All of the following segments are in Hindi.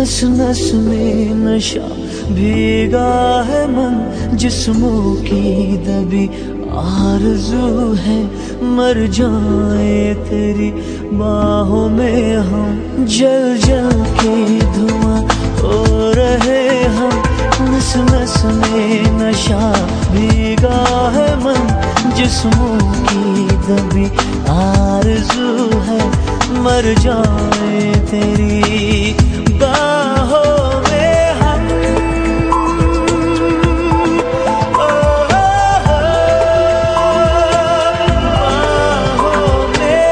नस नस में नशा भीगा है मन, जिस्मों की दबी आरज़ू है मर जाए तेरी बाहों में हम। जल जल के धुआं हो रहे हम, नस नस में नशा भीगा है मन, जिस्मों की दबी आरज़ू है मर जाए तेरी बाहों में हम। बाहों में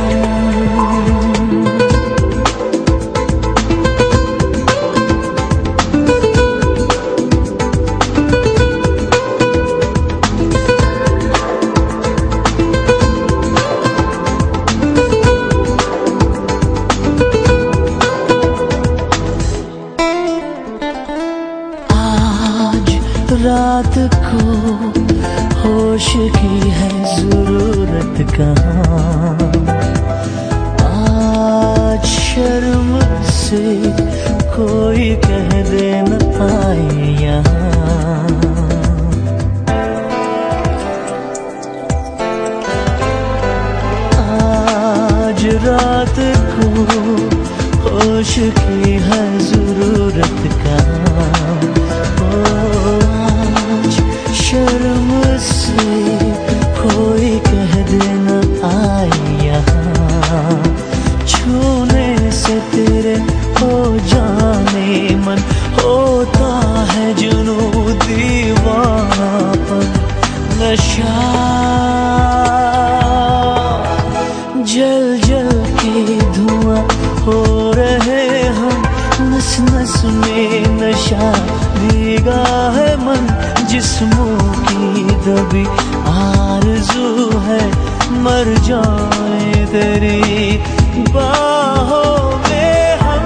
रात को होश की है जरूरत कहाँ, आज शर्म से कोई कह दे न पाए यहाँ। आज रात को होश की है जरूरत कहाँ, शर्म से कोई कह देना आए यहाँ। छूने से तेरे हो जाने मन होता है जुनू दीवानापन नशा। जल जल के धुआं हो रहे हम, नस नस में नशा भीगा है मन, जिस्मों की दबी आरज़ू है मर जाए तेरी बाहों में हम।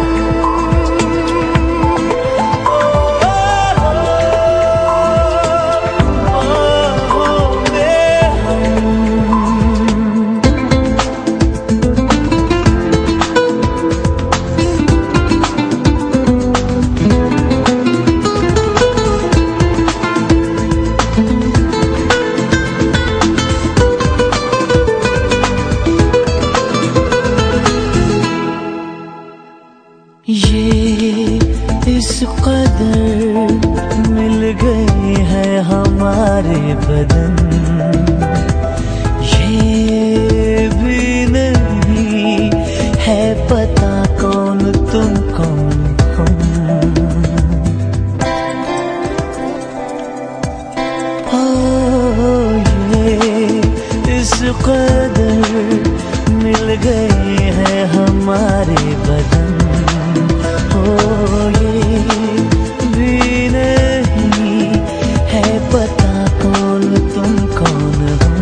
बाहों में हम। ये इस कदर मिल गए हैं हमारे बदन, ये भी नहीं है पता कौन तुम कौन हम। ओ ये इस कदर मिल गए हैं हमारे बदन, ये भी नहीं है पता कौन तुम कौन हम।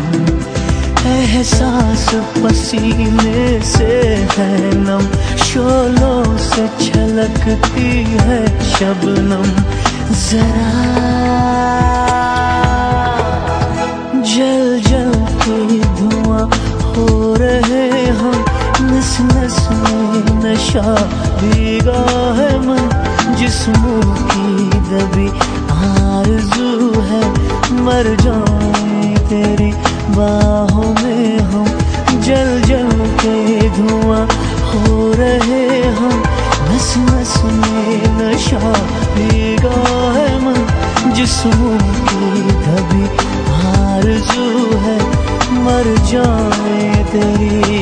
एहसास पसीने से है नम, शोलों से छलकती है शबनम जरा। जल जल के धुआं हो रहे हम, नस नस में नशा भीगा है मन, जिस्मों की दबी आरज़ू है मर जाए तेरी बाहों में हम। जल जल के धुआं हो रहे हम, नस नस में नशा भीगा है मन, जिस्मों की दबी आरज़ू है मर जाए तेरी